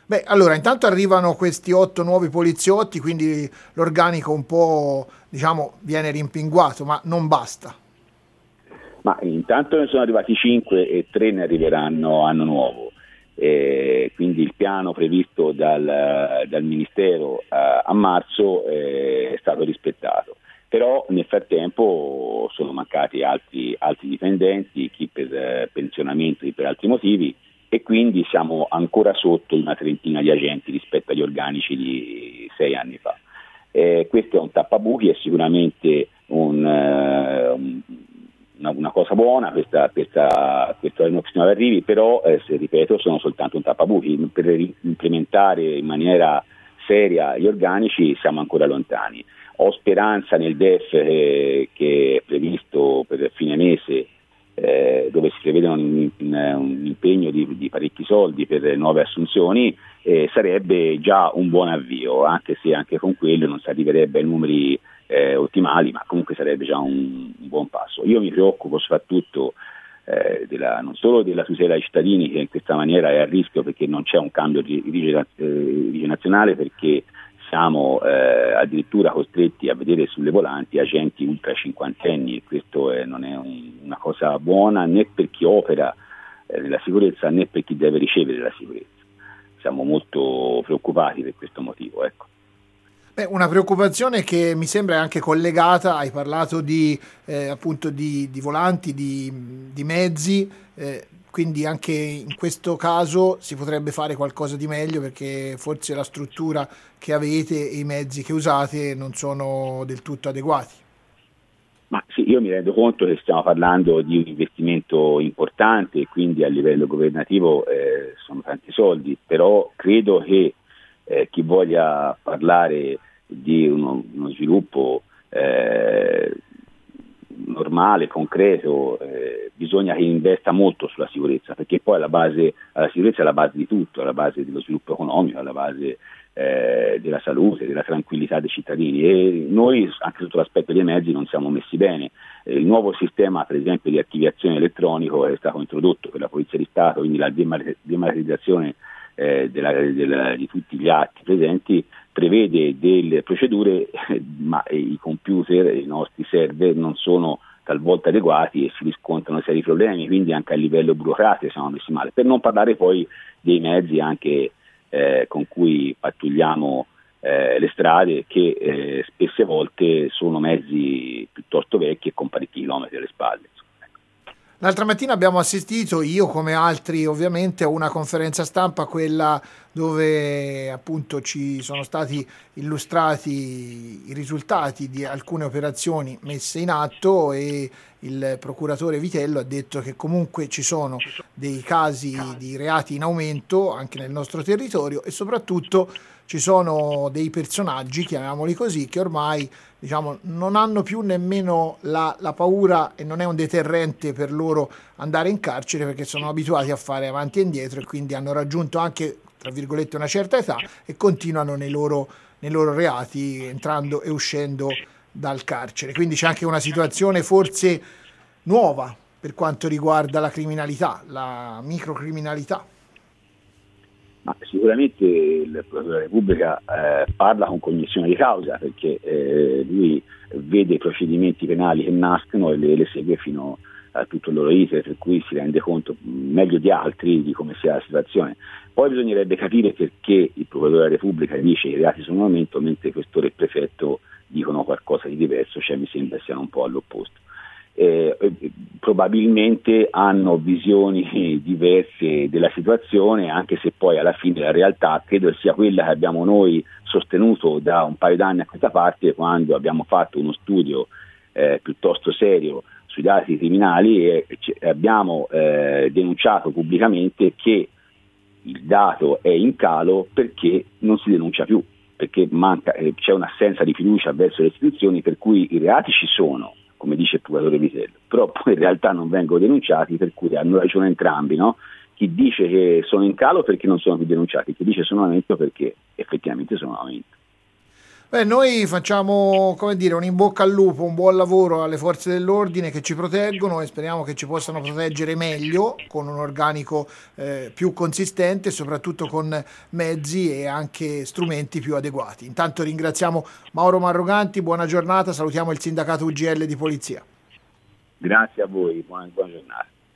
Beh, allora, intanto arrivano questi 8 nuovi poliziotti, quindi l'organico un po', diciamo, viene rimpinguato, ma non basta. Ma intanto ne sono arrivati 5 e 3 ne arriveranno anno nuovo. Quindi il piano previsto dal Ministero a marzo è stato rispettato. Però nel frattempo sono mancati altri dipendenti, chi per pensionamento, chi per altri motivi, e quindi siamo ancora sotto una trentina di agenti rispetto agli organici di 6 anni fa. Questo è un tappabuchi, è sicuramente una cosa buona questa nuova arrivi, però se ripeto sono soltanto un tappabuchi. Per implementare in maniera seria gli organici siamo ancora lontani. Ho speranza nel DEF che è previsto per fine mese, dove si prevede un impegno di parecchi soldi per nuove assunzioni, sarebbe già un buon avvio, anche se anche con quello non si arriverebbe ai numeri ottimali, ma comunque sarebbe già un buon passo. Io mi preoccupo soprattutto non solo della tutela dei cittadini, che in questa maniera è a rischio perché non c'è un cambio di legge nazionale, perché siamo addirittura costretti a vedere sulle volanti agenti ultra cinquantenni, e questo non è una cosa buona né per chi opera nella sicurezza né per chi deve ricevere la sicurezza. Siamo molto preoccupati per questo motivo, ecco. Beh, una preoccupazione che mi sembra anche collegata, hai parlato appunto di volanti, di mezzi, quindi anche in questo caso si potrebbe fare qualcosa di meglio, perché forse la struttura che avete e i mezzi che usate non sono del tutto adeguati. Ma sì, io mi rendo conto che stiamo parlando di un investimento importante e quindi a livello governativo sono tanti soldi, però credo che chi voglia parlare di uno sviluppo normale, concreto, bisogna che investa molto sulla sicurezza, perché poi la sicurezza è la base di tutto, è la base dello sviluppo economico, è la base della salute, della tranquillità dei cittadini, e noi anche sotto l'aspetto dei mezzi non siamo messi bene. Il nuovo sistema, per esempio, di archiviazione elettronico è stato introdotto per la Polizia di Stato, quindi la dematerializzazione di tutti gli atti presenti, prevede delle procedure, ma i computer, i nostri server non sono talvolta adeguati e si riscontrano seri problemi, quindi anche a livello burocratico siamo messi male, per non parlare poi dei mezzi anche con cui pattugliamo le strade, che spesse volte sono mezzi piuttosto vecchi e con parecchi chilometri alle spalle. L'altra mattina abbiamo assistito, io come altri ovviamente, a una conferenza stampa, quella dove appunto ci sono stati illustrati i risultati di alcune operazioni messe in atto, e il procuratore Vitello ha detto che comunque ci sono dei casi di reati in aumento anche nel nostro territorio, e soprattutto ci sono dei personaggi, chiamiamoli così, che ormai, diciamo, non hanno più nemmeno la paura, e non è un deterrente per loro andare in carcere, perché sono abituati a fare avanti e indietro, e quindi hanno raggiunto anche, tra virgolette, una certa età, e continuano nei loro reati, entrando e uscendo dal carcere. Quindi c'è anche una situazione forse nuova per quanto riguarda la criminalità, la microcriminalità. Ma sicuramente il Procuratore della Repubblica parla con cognizione di causa, perché lui vede i procedimenti penali che nascono e le segue fino a tutto il loro iter, per cui si rende conto meglio di altri di come sia la situazione. Poi bisognerebbe capire perché il Procuratore della Repubblica dice che i reati sono in aumento, mentre il Questore e il Prefetto dicono qualcosa di diverso, cioè mi sembra siano un po' all'opposto. Probabilmente hanno visioni diverse della situazione, anche se poi alla fine la realtà credo sia quella che abbiamo noi sostenuto da un paio d'anni a questa parte, quando abbiamo fatto uno studio piuttosto serio sui dati criminali, e abbiamo denunciato pubblicamente che il dato è in calo perché non si denuncia più, perché c'è un'assenza di fiducia verso le istituzioni, per cui i reati ci sono, come dice il procuratore Vitello, però poi in realtà non vengono denunciati, per cui hanno ragione entrambi, no? Chi dice che sono in calo perché non sono più denunciati, chi dice sono in aumento perché effettivamente sono in aumento. Beh, noi facciamo, come dire, un in bocca al lupo, un buon lavoro alle forze dell'ordine che ci proteggono e speriamo che ci possano proteggere meglio, con un organico più consistente e soprattutto con mezzi e anche strumenti più adeguati. Intanto ringraziamo Mauro Marroganti, buona giornata, salutiamo il sindacato UGL di Polizia. Grazie a voi, buona giornata.